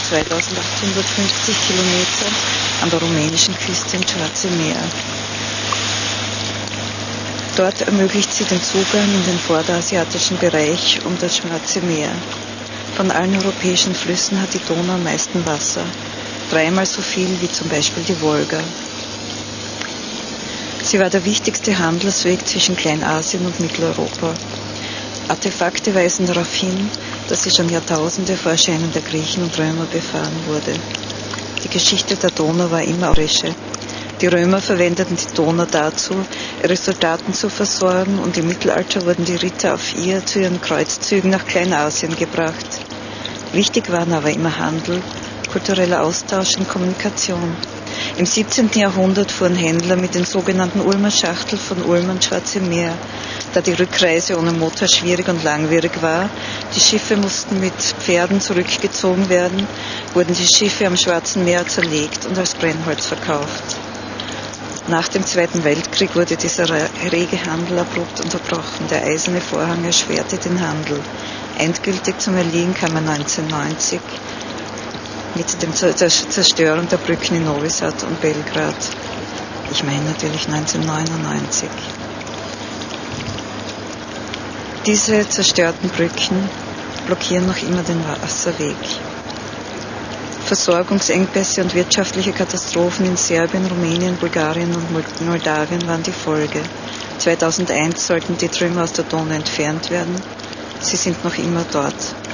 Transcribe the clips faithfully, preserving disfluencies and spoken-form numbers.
zweitausendachthundertfünfzig Kilometer an der rumänischen Küste ins Schwarze Meer. Dort ermöglicht sie den Zugang in den vorderasiatischen Bereich um das Schwarze Meer. Von allen europäischen Flüssen hat die Donau am meisten Wasser, dreimal so viel wie zum Beispiel die Wolga. Sie war der wichtigste Handelsweg zwischen Kleinasien und Mitteleuropa. Artefakte weisen darauf hin, dass sie schon Jahrtausende vor Erscheinen der Griechen und Römer befahren wurde. Die Geschichte der Donau war immer aurische. Die Römer verwendeten die Donau dazu, ihre Soldaten zu versorgen, und im Mittelalter wurden die Ritter auf ihr zu ihren Kreuzzügen nach Kleinasien gebracht. Wichtig waren aber immer Handel, kultureller Austausch und Kommunikation. Im siebzehnten Jahrhundert fuhren Händler mit den sogenannten Ulmer Schachteln von Ulm ans Schwarze Meer. Da die Rückreise ohne Motor schwierig und langwierig war, die Schiffe mussten mit Pferden zurückgezogen werden, wurden die Schiffe am Schwarzen Meer zerlegt und als Brennholz verkauft. Nach dem Zweiten Weltkrieg wurde dieser rege Handel abrupt unterbrochen. Der eiserne Vorhang erschwerte den Handel. Endgültig zum Erliegen kam er neunzehnhundertneunzig mit der Zerstörung der Brücken in Novi Sad und Belgrad. Ich meine natürlich neunzehnhundertneunundneunzig. Diese zerstörten Brücken blockieren noch immer den Wasserweg. Versorgungsengpässe und wirtschaftliche Katastrophen in Serbien, Rumänien, Bulgarien und Moldawien waren die Folge. zweitausendeins sollten die Trümmer aus der Donau entfernt werden. Sie sind noch immer dort.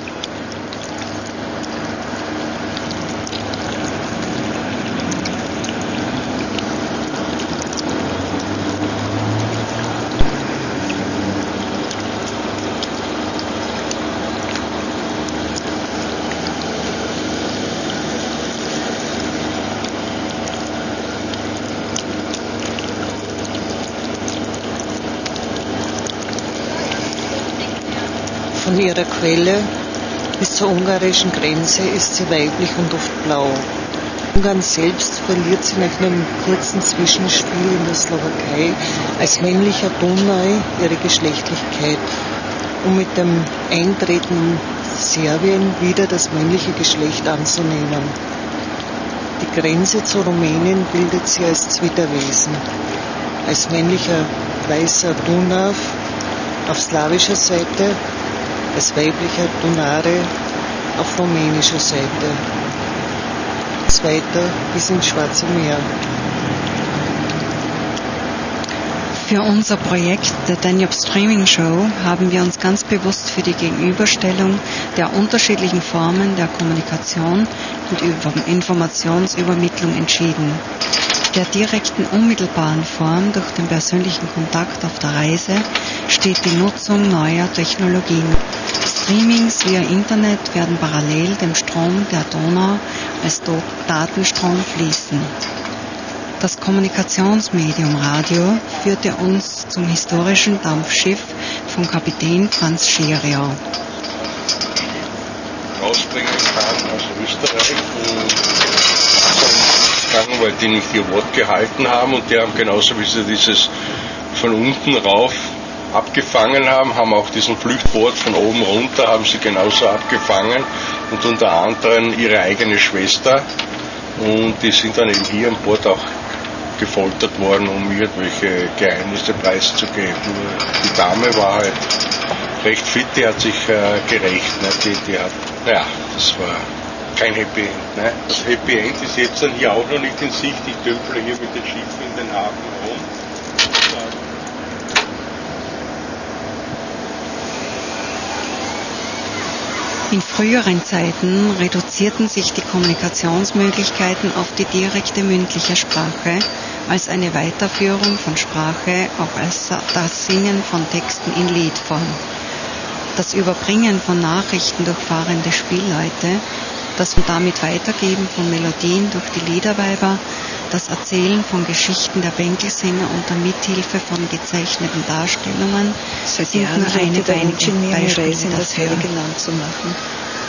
Von ihrer Quelle bis zur ungarischen Grenze ist sie weiblich und oft blau. Ungarn selbst verliert sie nach einem kurzen Zwischenspiel in der Slowakei als männlicher Dunai ihre Geschlechtlichkeit, um mit dem Eintreten in Serbien wieder das männliche Geschlecht anzunehmen. Die Grenze zu Rumänien bildet sie als Zwitterwesen, als männlicher weißer Dunav auf slawischer Seite, als weiblicher Dunare auf rumänischer Seite. Weiter bis ins Schwarze Meer. Für unser Projekt der Danube Streaming Show haben wir uns ganz bewusst für die Gegenüberstellung der unterschiedlichen Formen der Kommunikation und Informationsübermittlung entschieden. Der direkten, unmittelbaren Form durch den persönlichen Kontakt auf der Reise steht die Nutzung neuer Technologien. Streamings via Internet werden parallel dem Strom der Donau als Datenstrom fließen. Das Kommunikationsmedium Radio führte uns zum historischen Dampfschiff von Kapitän Franz Scheriau. Ausbringen kann aus Österreich, und weil die nicht ihr Wort gehalten haben, und die haben genauso wie sie dieses von unten rauf abgefangen haben, haben auch diesen Flüchtboot von oben runter, haben sie genauso abgefangen, und unter anderem ihre eigene Schwester, und die sind dann eben hier an Bord auch gefoltert worden, um irgendwelche Geheimnisse preiszugeben. Die Dame war halt recht fit, die hat sich äh, gerecht, ne? die, die hat, naja, das war kein Happy End. Ne? Das Happy End ist jetzt dann hier auch noch nicht in Sicht. Ich dümple hier mit den Schiffen in den Hafen rum. In früheren Zeiten reduzierten sich die Kommunikationsmöglichkeiten auf die direkte mündliche Sprache als eine Weiterführung von Sprache, auch als das Singen von Texten in Liedform. Das Überbringen von Nachrichten durch fahrende Spielleute, das damit Weitergeben von Melodien durch die Liederweiber, das Erzählen von Geschichten der Bänkelsänger unter Mithilfe von gezeichneten Darstellungen Seit sind Jahren nur eine der wenigen Ingenieur eine Beispiele Reise in das dafür. Heilige Land zu machen.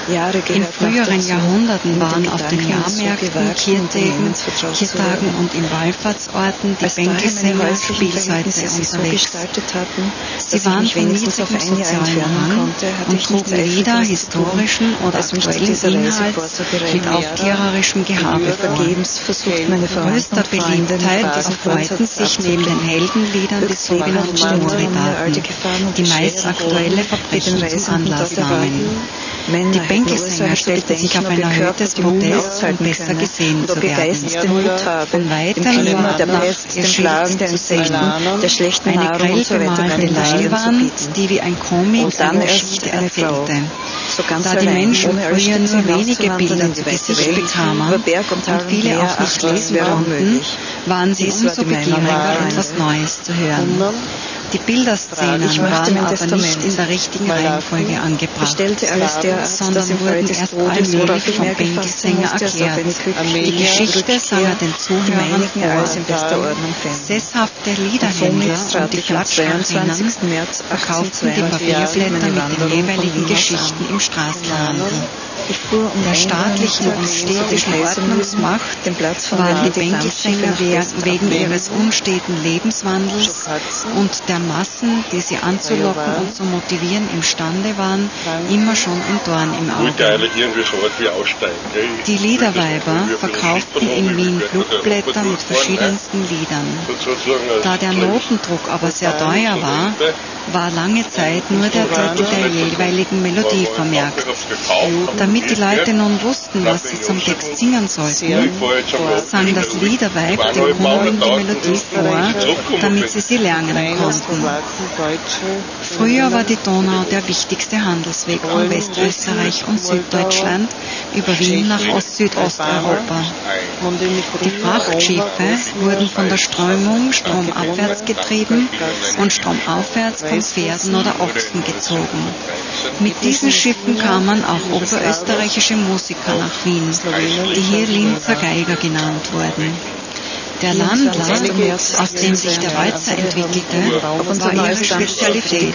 Jahre In gehört früheren dazu, Jahrhunderten mit waren den auf den Gedanken so Jahrmärkten, gewagt, Kirchtagen, unternehmensvertraut zu Kirchtagen werden. und in Wallfahrtsorten die Als daher meine Bänkesänger häuslichen Spielseite Verhältnisse sich so unterwegs. gestaltet hatten, dass Sie ich waren mich von wenigstens auf niedrigem ein Jahr sozialen entfernen Rang konnte, hatte und ich nichts trugen weder Eifriges zu tun, historischen oder als mich zu aktuellen dieser Reise Inhalts vorzubereiten. mit aufklärerischem Gehabe vor. Vergebens versucht meine Verwandten Größter und Freunde Beliebtheit auf erfreuten sich neben den Heldenliedern die sogenannten Moridaten, die meist aktuelle Verbrechen zum Anlass nahmen. Die Bänkesänger stellten sich auf ein erhöhtes Podest, um besser gesehen zu werden. Von weitem war danach ihr Schild zu sehen, eine grell bemalte Leinwand, die wie ein Comic eine Geschichte erzählte. Da die Menschen früher nur wenige Bilder zu Gesicht bekamen und viele auch nicht lesen konnten, waren sie umso begieriger, etwas Neues zu hören. Die Bilderszenen waren aber nicht in der richtigen Reihenfolge angebracht, sondern wurden erst allmählich vom Bänkesänger erklärt. Die Geschichte sang er den Zuhörern vor. Sesshafte Liederhändler und die Klatscherinnen verkauften die Papierblätter mit den jeweiligen Geschichten im Straßenhandel. Der staatlichen und städtischen Ordnungsmacht waren die Bänkelsänger wegen ihres unsteten Lebenswandels und der Massen, die sie anzulocken und zu motivieren imstande waren, immer schon ein Dorn im Auge. Die Liederweiber verkauften in Wien Flugblätter mit verschiedensten Liedern. Da der Notendruck aber sehr teuer war, war lange Zeit nur der Titel der jeweiligen Melodie vermerkt. Damit die Leute nun wussten, was sie zum Text singen sollten, sang das Liederweib den Kunden die Melodie vor, damit sie sie lernen konnten. Früher war die Donau der wichtigste Handelsweg von Westösterreich und Süddeutschland über Wien nach Ost-Südosteuropa. Die Frachtschiffe wurden von der Strömung stromabwärts getrieben und stromaufwärts von Pferden oder Ochsen gezogen. Mit diesen Schiffen kamen auch oberösterreichische Musiker nach Wien, die hier Linzer Geiger genannt wurden. Der Landler, aus dem sich der Walzer entwickelte, war ihre Spezialität.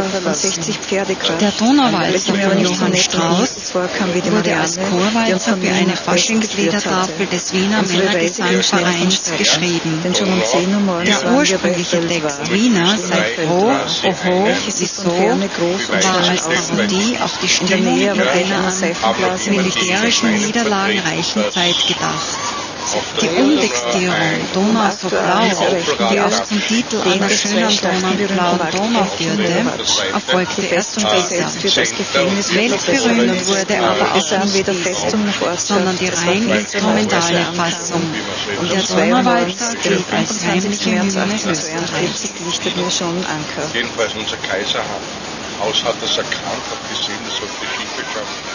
Der Donauwalzer von Johann Strauss wurde als Chorwalzer für eine Faschingsledertafel des Wiener Männergesangvereins geschrieben. Der ursprüngliche Text Wiener sei froh, oho, wieso, war als Parodie auf die Stimmung in einer an militärischen Niederlagen reichen Zeit gedacht. Die Umtextierung Donau so blau, die auch zum Titel einer schönen Donau mit blauen Donau führte, erfolgte erst später. Weltberühmt wurde aber auch nicht dies, sondern die rein instrumentale Fassung. Der Donauwalzer gilt als heimliche Hymne Österreichs. Jedenfalls unser Kaiserhaus hat das erkannt, hat gesehen, dass solche Schiffe kommen.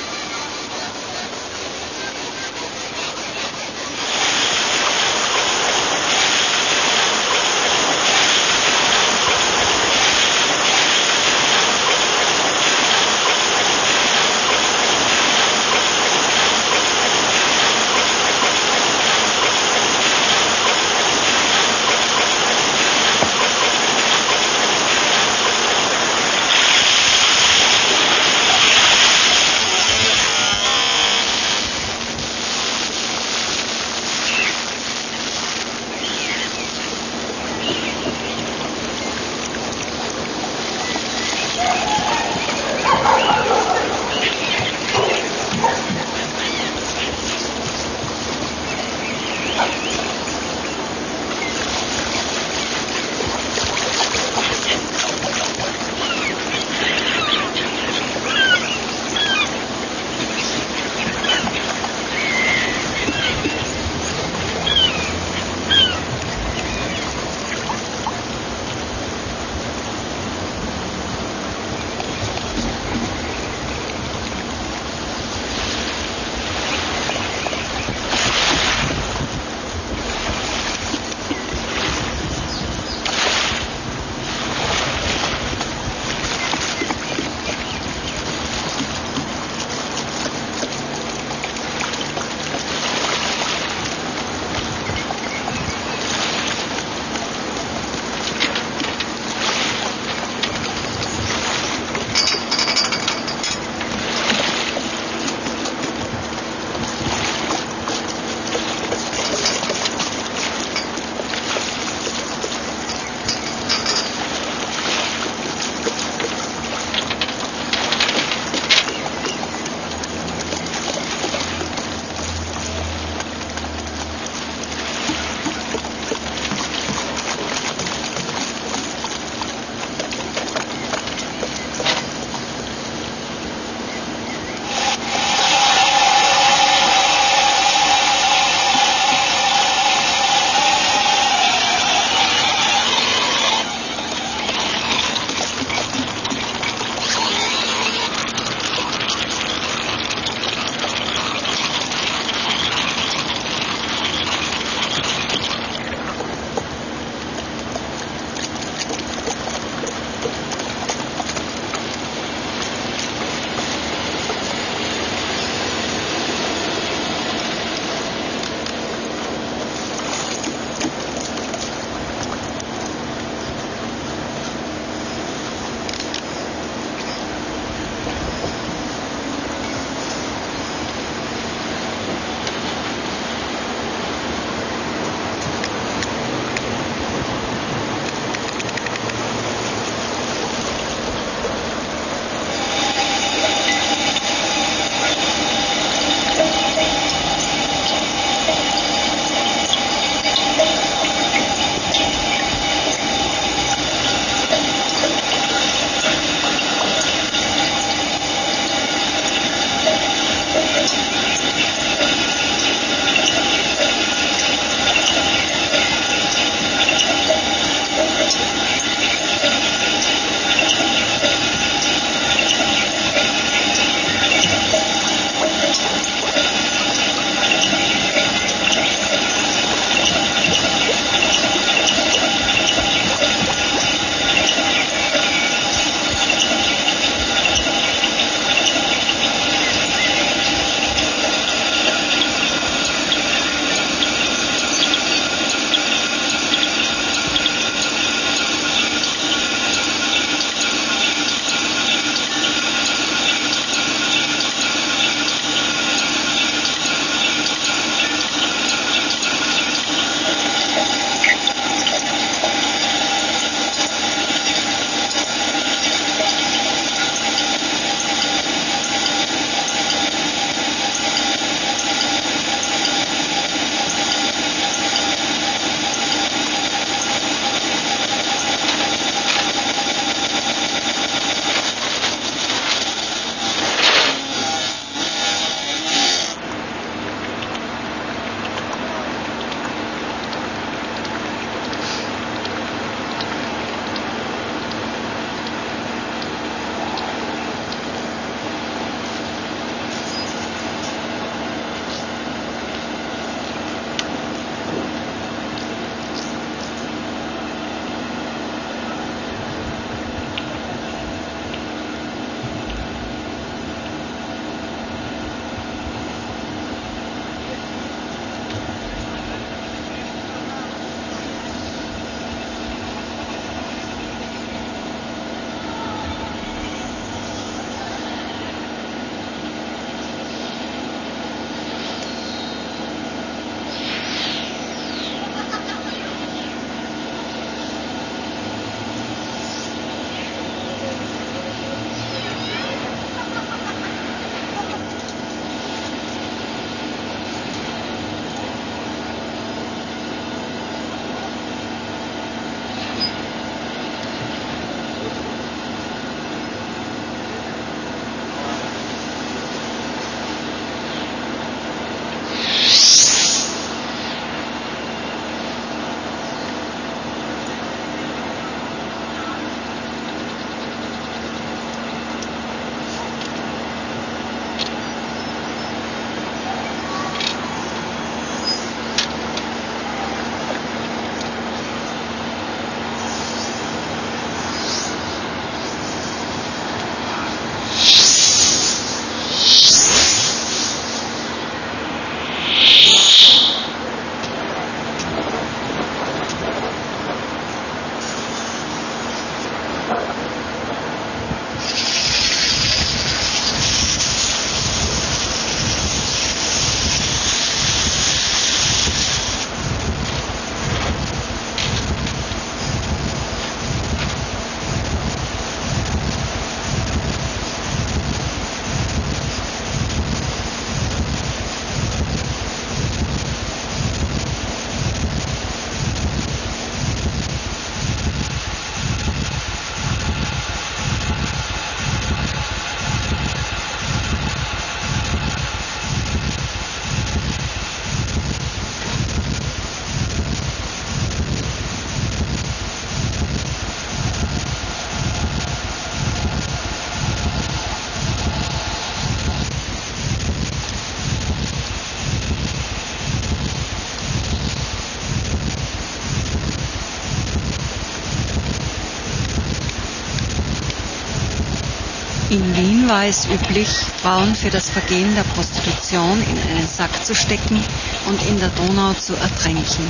In Wien war es üblich, Frauen für das Vergehen der Prostitution in einen Sack zu stecken und in der Donau zu ertränken.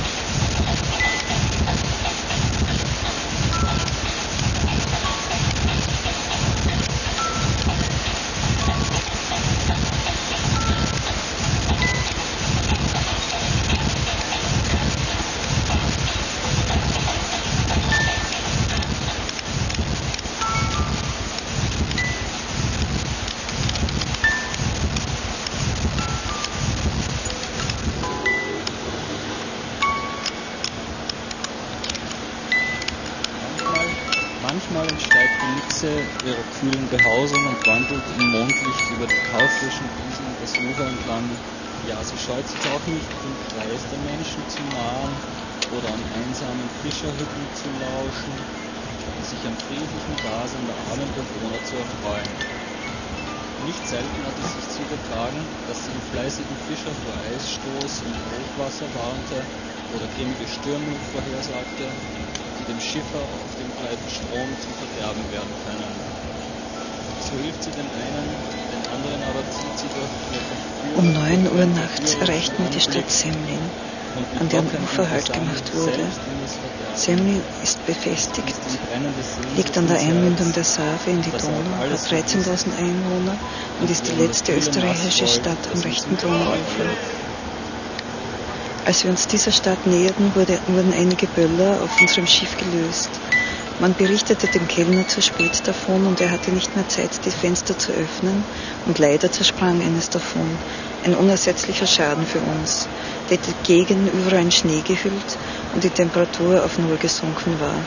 Manchmal entsteigt die Nixe ihrer kühlen Behausung und wandelt im Mondlicht über die kaufrischen Wiesen das Ufer entlang. Ja, sie scheut sich auch nicht, dem Kreis der Menschen zu nahen oder an einsamen Fischerhütten zu lauschen, sich am friedlichen Dasein der armen Bewohner zu erfreuen. Nicht selten hat es sich zugetragen, dass sie den fleißigen Fischer vor Eisstoß und Hochwasser warnte oder grimmige Stürme vorhersagte, die dem Schiffer auf dem breiten Strom zum Verderben werden können. So hilft sie den einen, den anderen aber zieht sie durch ihre Verführung. Um neun Uhr nachts erreichten wir die Stadt Semlin, an deren Ufer Halt gemacht wurde. Semlin ist befestigt, liegt an der Einmündung der Save in die Donau, hat dreizehntausend Einwohner und ist die letzte österreichische Stadt am rechten Donauufer. Als wir uns dieser Stadt näherten, wurde, wurden einige Böller auf unserem Schiff gelöst. Man berichtete dem Kellner zu spät davon und er hatte nicht mehr Zeit, die Fenster zu öffnen und leider zersprang eines davon. Ein unersetzlicher Schaden für uns, der die Gegend überall in Schnee gehüllt und die Temperatur auf Null gesunken war.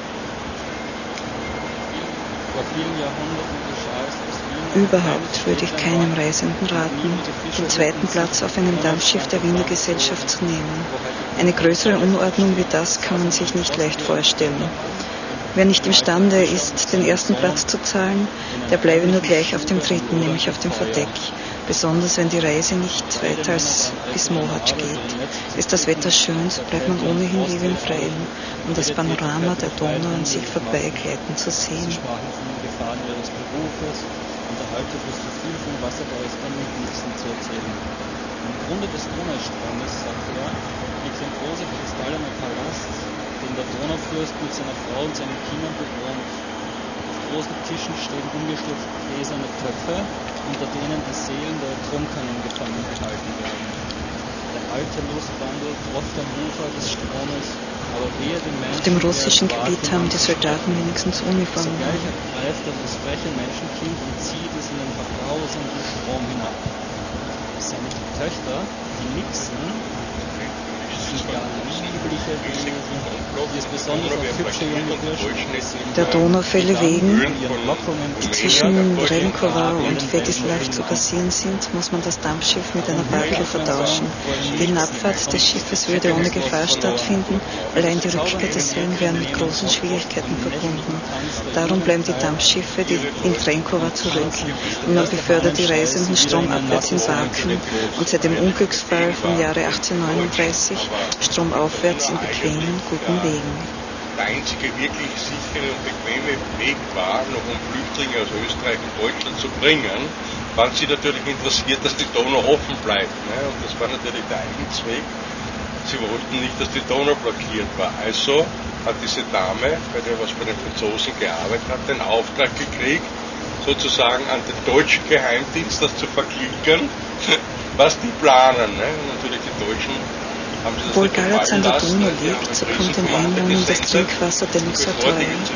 Vor vielen Jahrhunderten geschah es, dass Wien Überhaupt würde ich keinem Reisenden raten, den zweiten Platz auf einem Dampfschiff der Wiener Gesellschaft zu nehmen. Eine größere Unordnung wie das kann man sich nicht leicht vorstellen. Wer nicht imstande ist, den ersten Platz zu zahlen, der bleibe nur gleich auf dem dritten, nämlich auf dem Verdeck. Besonders wenn die Reise nicht weiter als bis Mohatsch geht. Ist das Wetter schön, so bleibt man ohnehin lieber im Freien, um das Panorama der Donau an sich vorbeigleiten zu sehen. Sie sprachen von den Gefahren ihres Berufes und der Alte wusste viel vom Wasserbau ist am nützlichsten zu erzählen. Am Grunde des Donaustromes, sagte er, liegt ein großer kristallener Palast, den der Donaufürst mit seiner Frau und seinen Kindern bewohnt. Auf großen Tischen stehen umgestürzte gläserne Töpfe, unter denen die Seelen der Ertrunkenen gefangen gehalten werden. Der alte Lustwandel tropft am Ufer des Stromes, aber wehe den Menschen. Auf dem russischen Gebiet haben die Soldaten wenigstens Uniformen. Sogleich ergreift er das freche Menschenkind und zieht es in den verbrausenden Strom hinab. Seine Töchter, die Nixen, sind gar liebliche Wesen, die es besonders auf hübsche junge Burschen der Donaufälle wegen, die zwischen Renkova und Vetislav zu passieren sind, muss man das Dampfschiff mit einer Barke vertauschen. Die Abfahrt des Schiffes würde ohne Gefahr stattfinden, allein die Rückkehr desselben wären mit großen Schwierigkeiten verbunden. Darum bleiben die Dampfschiffe die in Renkova zurück und man befördert die Reisenden stromabwärts in Barken und seit dem Unglücksfall vom Jahre achtzehnhundertneununddreißig stromaufwärts in bequemen, guten Wegen. Der einzige wirklich sichere und bequeme Weg war, noch um Flüchtlinge aus Österreich und Deutschland zu bringen, waren sie natürlich interessiert, dass die Donau offen bleibt. Ne? Und das war natürlich der Eigenzweck. Sie wollten nicht, dass die Donau blockiert war. Also hat diese Dame, bei der was bei den Franzosen gearbeitet hat, den Auftrag gekriegt, sozusagen an den deutschen Geheimdienst das zu verklicken, was die planen. Ne? Und natürlich die Deutschen. Obwohl Galați an der Donau liegt, so kommt den Einwohnern das Trinkwasser dennoch sehr teuer.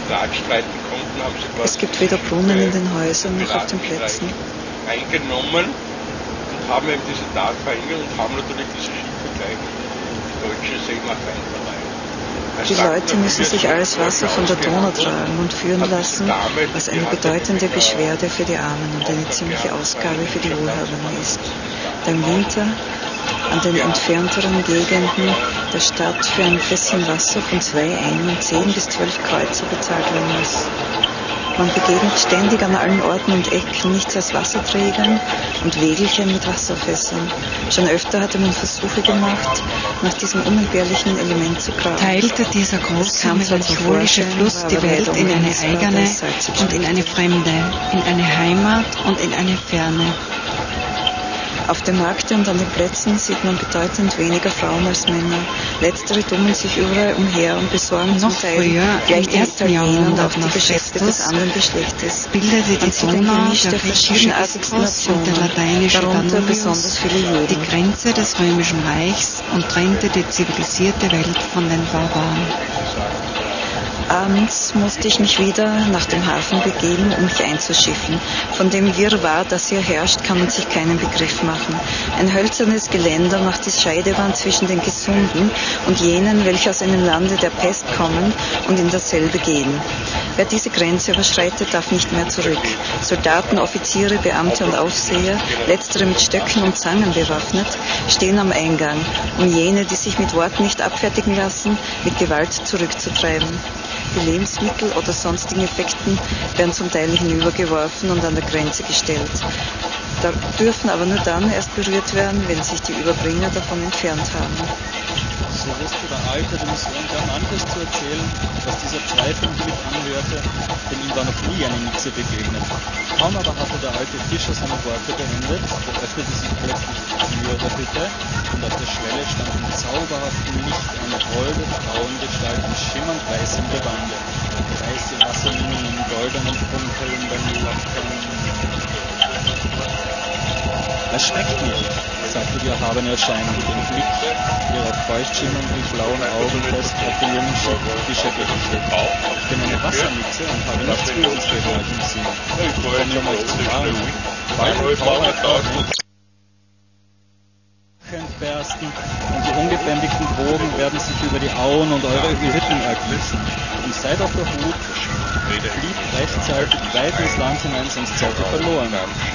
Es gibt weder Brunnen in den Häusern noch auf den Plätzen. Eingenommen und haben eben diese Tat verhindert und haben natürlich diese Schiffe gleich die deutsche Seemacht einverleibt. Die Leute müssen sich alles Wasser von der Donau tragen und führen lassen, was eine bedeutende Beschwerde für die Armen und eine ziemliche Ausgabe für die Wohlhabenden ist. Da im Winter an den entfernteren Gegenden der Stadt für ein Fässchen Wasser von zwei, ein und zehn bis zwölf Kreuzer bezahlt werden muss. Man begegnet ständig an allen Orten und Ecken nichts als Wasserträgern und Wägelchen mit Wasserfässern. Schon öfter hatte man Versuche gemacht, nach diesem unentbehrlichen Element zu graben. Teilte dieser große melancholische Fluss die Welt in eine eigene und in eine fremde, in eine Heimat und in eine Ferne. Auf dem Markt und an den Plätzen sieht man bedeutend weniger Frauen als Männer. Letztere tummeln sich überall umher und besorgen Noch zum Teil früher, gleich im den ersten Italienern und Jahrhundert auch die nach Geschäfte Christus des anderen Geschlechtes. bildete die Man sieht ein Donau, Gemisch der der griechische verschiedenartigsten Isthmus und der Nationen, lateinische darunter besonders Danubius, viele Juden. die Grenze des römischen Reichs und trennte die zivilisierte Welt von den Barbaren. Abends musste ich mich wieder nach dem Hafen begeben, um mich einzuschiffen. Von dem Wirrwarr, das hier herrscht, kann man sich keinen Begriff machen. Ein hölzernes Geländer macht die Scheidewand zwischen den Gesunden und jenen, welche aus einem Lande der Pest kommen und in dasselbe gehen. Wer diese Grenze überschreitet, darf nicht mehr zurück. Soldaten, Offiziere, Beamte und Aufseher, letztere mit Stöcken und Zangen bewaffnet, stehen am Eingang, um jene, die sich mit Worten nicht abfertigen lassen, mit Gewalt zurückzutreiben. Die Lebensmittel oder sonstigen Effekten werden zum Teil hinübergeworfen und an der Grenze gestellt, da dürfen aber nur dann erst berührt werden, wenn sich die Überbringer davon entfernt haben. So wusste der Alte dem Sohn gern anderes zu erzählen, was dieser Zweifel mit anhörte, denn ihm war noch nie eine Nixe begegnet. Kaum aber hatte der alte Fischer seine Worte beendet, so öffnete sich plötzlich die Tür der Hütte und auf der Schwelle stand im zauberhaften Licht eine holde Frauengestalt in schimmernd weißem Gewande. Weiße Wasserlinien in goldenen funkelnden Locken. Erschreckt nicht, sagte die erhabene Erscheinung, den Blick ihrer feuchtschimmernden blauen Augen fest auf den jungen Fischer gerichtet. Ich bin eine Wassernixe und habe nichts Böses gehört im Sinn. Ich komme, um euch zu warnen. Bald wird Trauertag entbersten und die ungebändigten Wogen werden sich über die Auen und eure Hütten ergießen. Und seid auf der Hut, flieht rechtzeitig weit ins Land hinein, sonst seid ihr verloren.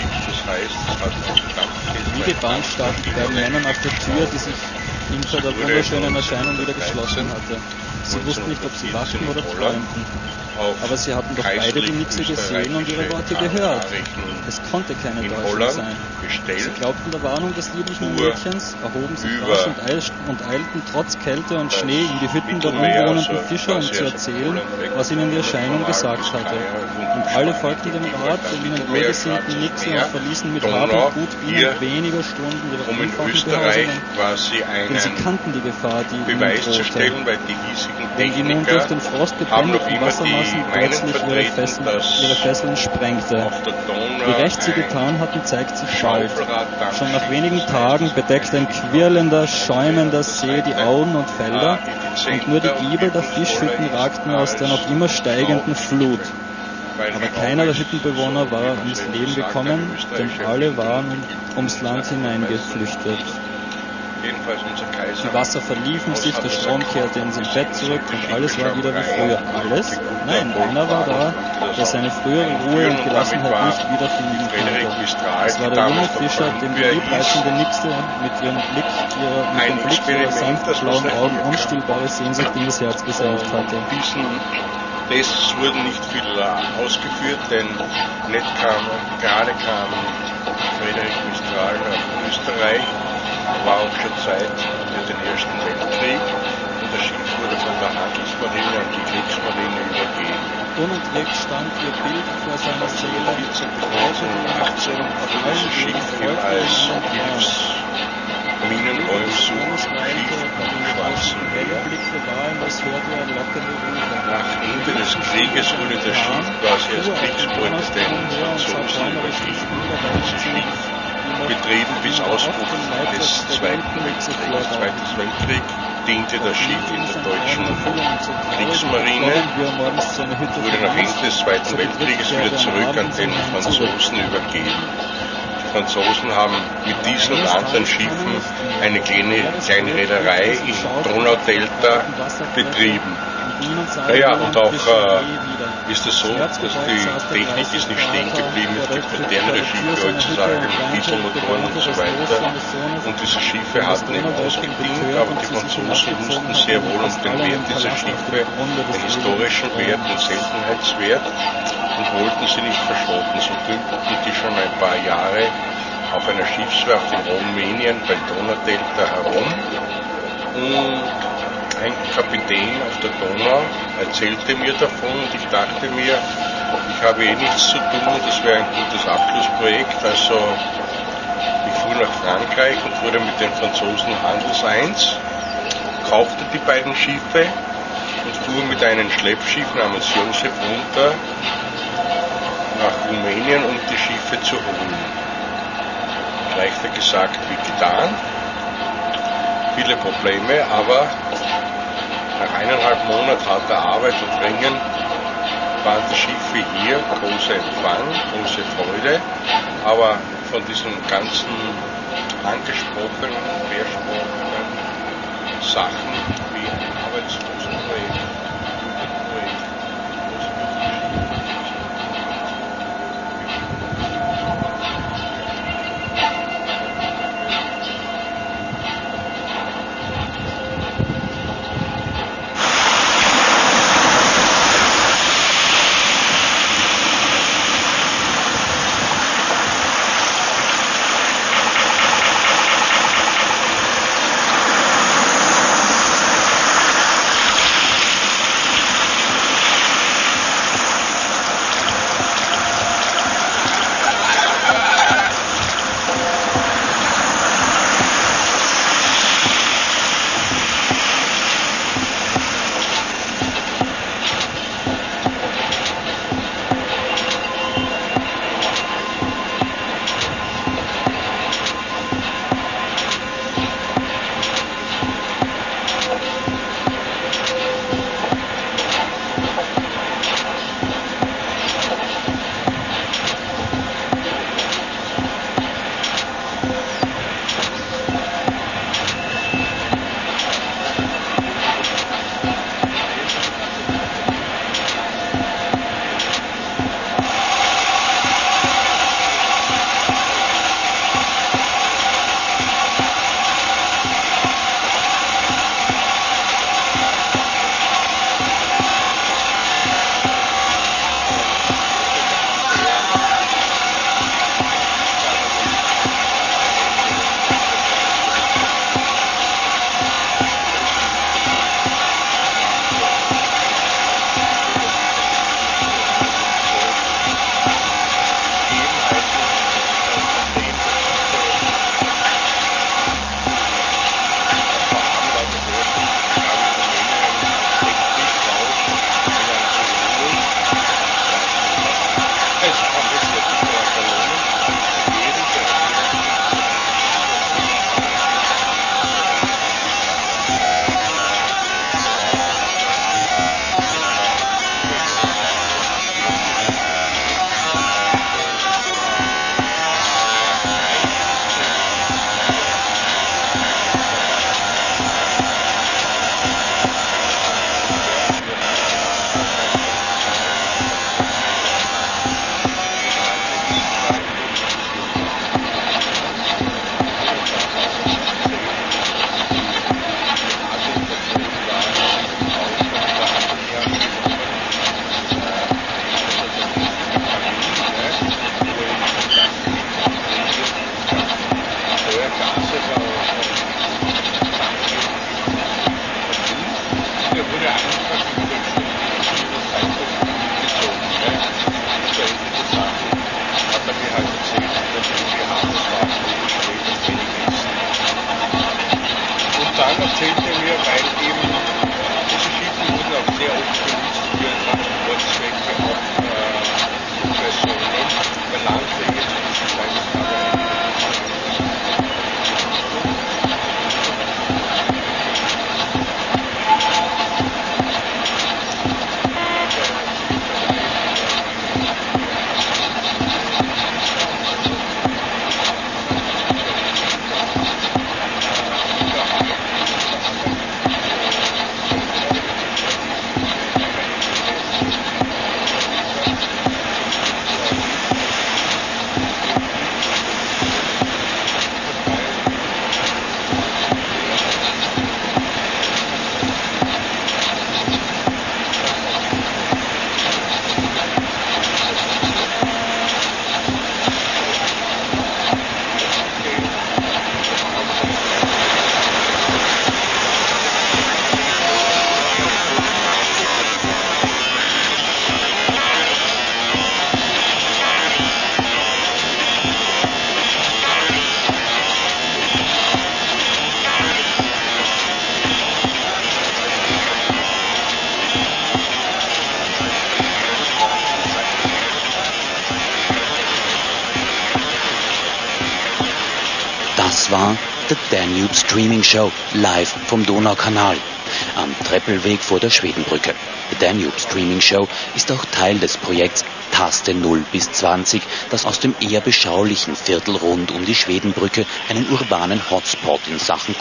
Wie gebannt starrten die beiden Männer nach der Tür, die sich hinter der wunderschönen Erscheinung wieder geschlossen hatte. Sie wussten nicht, ob sie wachten oder träumten. Aber sie hatten doch beide die Nixe gesehen und ihre Worte gehört. Es konnte keine Täuschung sein. Sie glaubten der Warnung des lieblichen Mädchens, erhoben sich rasch und, eil, und eilten trotz Kälte und Schnee in die Hütten der umwohnenden Fischer, um zu erzählen, was ihnen die Erscheinung gesagt hatte. Und alle folgten dem Rat der ihnen wohlgesinnten Nixe und verließen mit Hab und Gut binnen weniger Stunden ihre einfachen Behausungen, denn sie kannten die Gefahr, die ihnen drohte. Wenn die nun durch den Frost geblendeten Wassermassen plötzlich ihre Fesseln, ihre Fesseln sprengte. Wie recht sie getan hatten, zeigt sich bald. Schon nach wenigen Tagen bedeckt ein quirlender, schäumender See die Auen und Felder und nur die Giebel der Fischhütten ragten aus der noch immer steigenden Flut. Aber keiner der Hüttenbewohner war ums Leben gekommen, denn alle waren ums Land hineingeflüchtet. Die Wasser verliefen sich, der Strom kehrte in sein Bett zurück und alles war wieder wie früher. Alles? Nein, einer war da, der seine frühere Ruhe und Gelassenheit nicht wiederfinden konnte. Es war der junge Fischer, dem die liebreizende Nixe mit ihrem Blick, ihrer, mit dem Blick ihrer sanft blauen Augen unstillbare Sehnsucht in das Herz gesenkt hatte. Tests wurden nicht viel ausgeführt, denn nicht kam, gerade kam Friedrich Mistral nach Österreich, war auch schon Zeit für den Ersten Weltkrieg und das Schiff wurde von der Handelsmarine an die Kriegsmarine übergeben. Unentwegt stand ihr Bild vor seiner Seele, neunzehnhundertachtzehn wurde dieses Schiff ihm als Hilfsminenräumsuch im Schwarzen Meer. Nach Ende des Krieges wurde das Schiff quasi als Kriegsbeute den Franzosen übergeben. Betrieben bis Ausbruch des Zweiten Weltkriegs. Zweites Weltkrieg diente das Schiff in der deutschen Kriegsmarine, wurde nach Ende des Zweiten Weltkrieges wieder zurück an den Franzosen übergeben. Die Franzosen haben mit diesen und anderen Schiffen eine kleine, kleine Reederei im Donaudelta betrieben. Naja, und auch äh, ist es so, dass die Technik ist nicht stehen geblieben. Es gibt modernere Schiffe heutzutage mit Dieselmotoren und so weiter. Und diese Schiffe hatten eben ausgedient, aber die Franzosen wussten sehr wohl um den Wert dieser Schiffe, den historischen Wert, den Seltenheitswert. und wollten sie nicht verschrotten. So dümpelten die schon ein paar Jahre auf einer Schiffswerft in Rumänien beim Donaudelta herum. Und ein Kapitän auf der Donau erzählte mir davon und ich dachte mir, ich habe eh nichts zu tun, das wäre ein gutes Abschlussprojekt. Also ich fuhr nach Frankreich und wurde mit den Franzosen Handels eins, kaufte die beiden Schiffe und fuhr mit einem Schleppschiff namens Josef runter nach Rumänien, um die Schiffe zu holen. Leichter gesagt wie getan. Viele Probleme, aber nach eineinhalb Monaten harter Arbeit und Ringen waren die Schiffe hier, großer Empfang, große Freude, aber von diesen ganzen angesprochenen, versprochenen Sachen wie ein Arbeitslosenprojekt, Jugendprojekt, Das war The Danube Streaming Show, live vom Donaukanal, am Treppelweg vor der Schwedenbrücke. The Danube Streaming Show ist auch Teil des Projekts Taste null bis zwanzig, das aus dem eher beschaulichen Viertel rund um die Schwedenbrücke einen urbanen Hotspot in Sachen